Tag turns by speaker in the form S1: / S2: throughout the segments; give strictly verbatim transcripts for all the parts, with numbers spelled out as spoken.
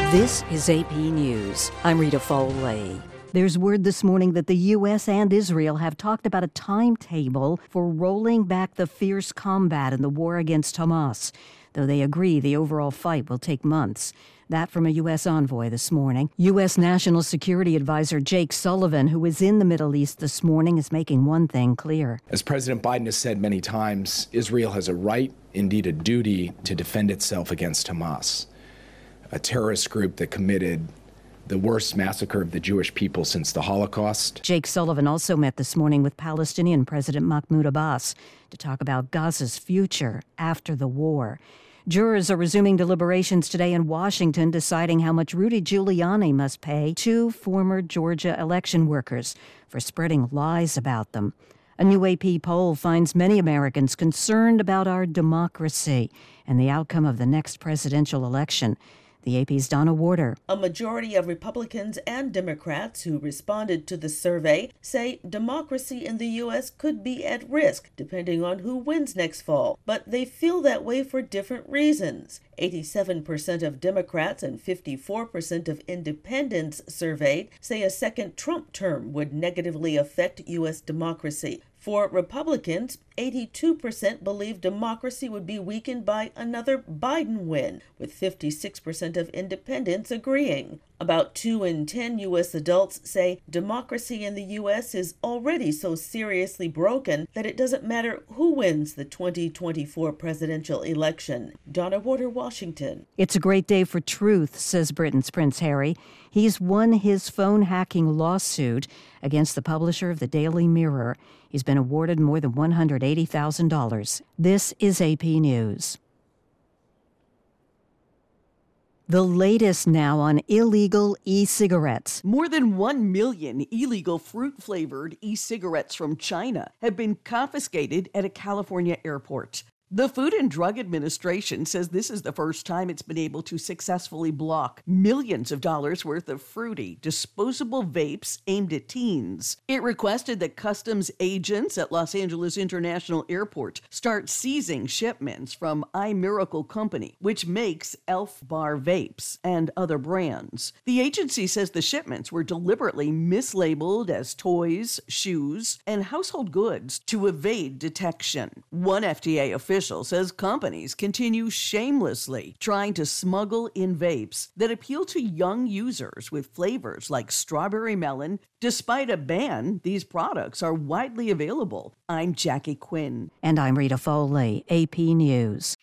S1: This is A P News. I'm Rita Foley. There's word this morning that the U S and Israel have talked about a timetable for rolling back the fierce combat in the war against Hamas, though they agree the overall fight will take months. That from a U S envoy this morning. U S. National Security Advisor Jake Sullivan, who is in the Middle East this morning, is making one thing clear.
S2: As President Biden has said many times, Israel has a right, indeed a duty, to defend itself against Hamas, a terrorist group that committed the worst massacre of the Jewish people since the Holocaust.
S1: Jake Sullivan also met this morning with Palestinian President Mahmoud Abbas to talk about Gaza's future after the war. Jurors are resuming deliberations today in Washington, deciding how much Rudy Giuliani must pay two former Georgia election workers for spreading lies about them. A new A P poll finds many Americans concerned about our democracy and the outcome of the next presidential election. The A P's Donna Warder.
S3: A majority of Republicans and Democrats who responded to the survey say democracy in the U S could be at risk depending on who wins next fall, but they feel that way for different reasons. eighty-seven percent of Democrats and fifty-four percent of independents surveyed say a second Trump term would negatively affect U S democracy. For Republicans, eighty-two percent believe democracy would be weakened by another Biden win, with fifty-six percent of independents agreeing. About two in ten U S adults say democracy in the U S is already so seriously broken that it doesn't matter who wins the twenty twenty-four presidential election. Donna Warder, Washington.
S1: It's a great day for truth, says Britain's Prince Harry. He's won his phone hacking lawsuit against the publisher of the Daily Mirror. He's been awarded more than one hundred eighty thousand dollars. This is A P News. The latest now on illegal e-cigarettes.
S4: More than one million illegal fruit-flavored e-cigarettes from China have been confiscated at a California airport. The Food and Drug Administration says this is the first time it's been able to successfully block millions of dollars worth of fruity, disposable vapes aimed at teens. It requested that customs agents at Los Angeles International Airport start seizing shipments from iMiracle Company, which makes Elf Bar vapes and other brands. The agency says the shipments were deliberately mislabeled as toys, shoes, and household goods to evade detection. One F D A official says companies continue shamelessly trying to smuggle in vapes that appeal to young users with flavors like strawberry melon. Despite a ban, these products are widely available. I'm Jackie Quinn.
S1: And I'm Rita Foley, A P News.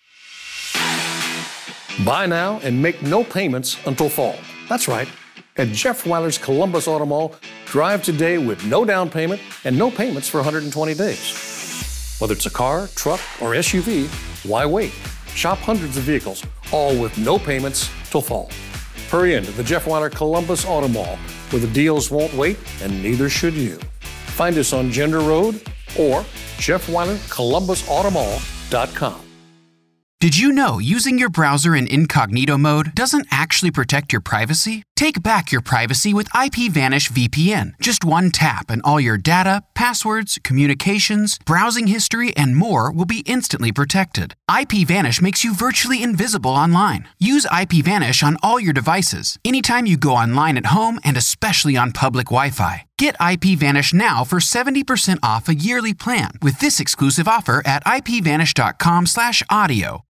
S5: Buy now and make no payments until fall. That's right. At Jeff Weiler's Columbus Auto Mall, drive today with no down payment and no payments for one hundred twenty days. Whether it's a car, truck, or S U V, why wait? Shop hundreds of vehicles, all with no payments till fall. Hurry into the Jeff Weiler Columbus Auto Mall, where the deals won't wait, and neither should you. Find us on Gender Road or Jeff Weiler Columbus Auto Mall dot com.
S6: Did you know using your browser in incognito mode doesn't actually protect your privacy? Take back your privacy with IPVanish V P N. Just one tap and all your data, passwords, communications, browsing history, and more will be instantly protected. IPVanish makes you virtually invisible online. Use IPVanish on all your devices, anytime you go online at home and especially on public Wi-Fi. Get IPVanish now for seventy percent off a yearly plan with this exclusive offer at ipvanish dot com slash audio.